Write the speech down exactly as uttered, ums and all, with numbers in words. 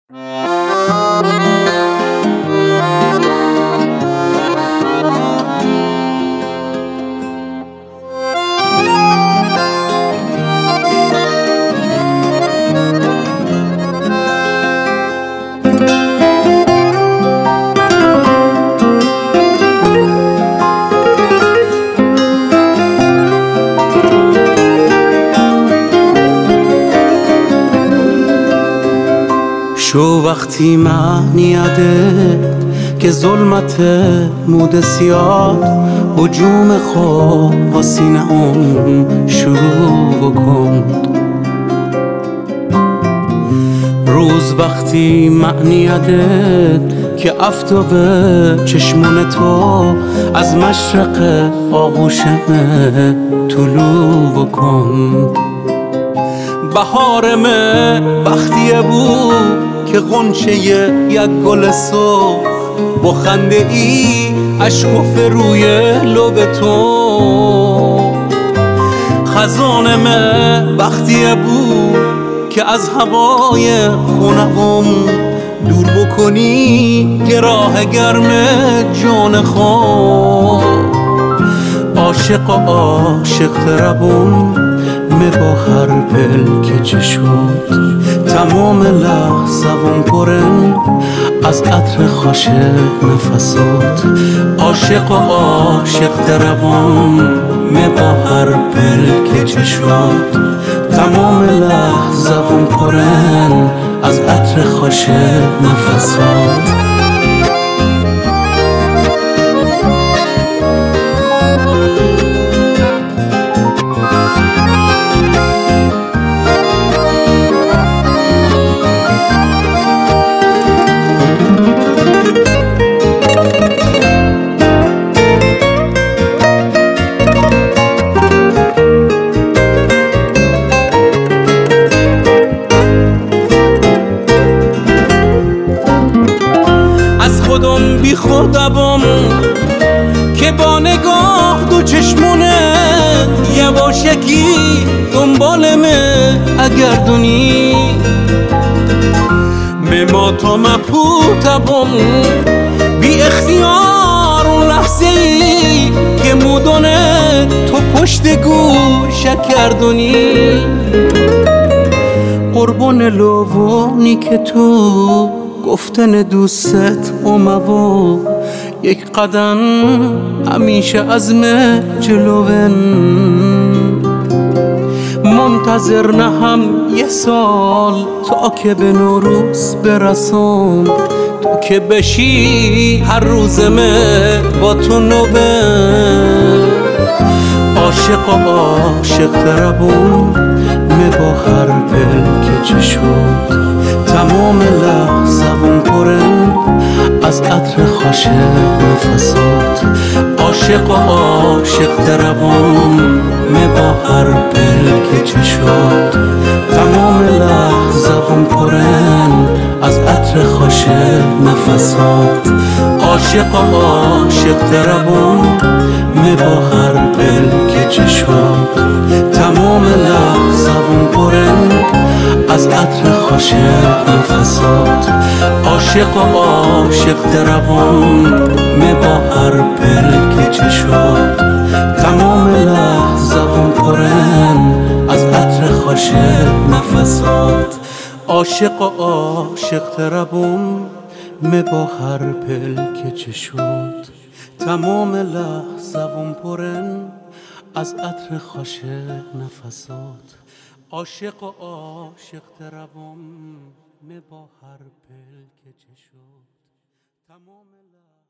شو وقتی معنی عدد که ظلمت مود سیاد هجوم خواب با سینه ام شروع بکن. روز وقتی معنی عدد که افتاب چشمون تو از مشرق آغوشمه طلوع بکن. بهارمه وقتیه بود که غنچه یک گل سرخ با خنده ای اشکفته روی لب تو. خزانمه وقتیه بود که از هوای خونم دور بکنی گراه گرم جان خود. عاشق و عاشق تربون می با هر پل که چه شد تمام لحظه‌م پرن از عطر خوش نفسات. عاشق و عاشق تربون می با هر پل که چه شد تمام لحظه‌م پرن از عطر خوش نفسات. خودم بی خودم که با نگاه دو چشمونت یواشکی دنبالمه اگر دونی مما تو مپوتم بی اختیار اون لحظه ای که مودونه تو پشت گوش کردونی. قربون لوونی که تو گفتن دوست اومو یک قدم همیشه عزم جلوون. منتظر نهم یه سال تا که به نوروز برسم تو که بشی هر روزمه با تو نوبن. عاشق و عاشق تربون می با هر پل که چه شد تمام لحظه‌م پرن از عطر خوش نفسات. عاشق و عاشق تربون می با هر پل که چه شد تمام لحظه‌م پرن از عطر خوش نفسات. عاشق و عاشق تربون می با هر پل که چه شد تمام لحظه‌م پرن از عطر خوش نفسات. عاشق و عاشق تربون می با هر پل که چه شد تمام لحظه‌م پرن از عطر خوش نفسات. عاشق و عاشق تربون می با هر پل که چه شد تمام لحظه‌م پرن از عطر خوش نفسات. عاشق و عاشق تربون می با هر پل که چه شد تمام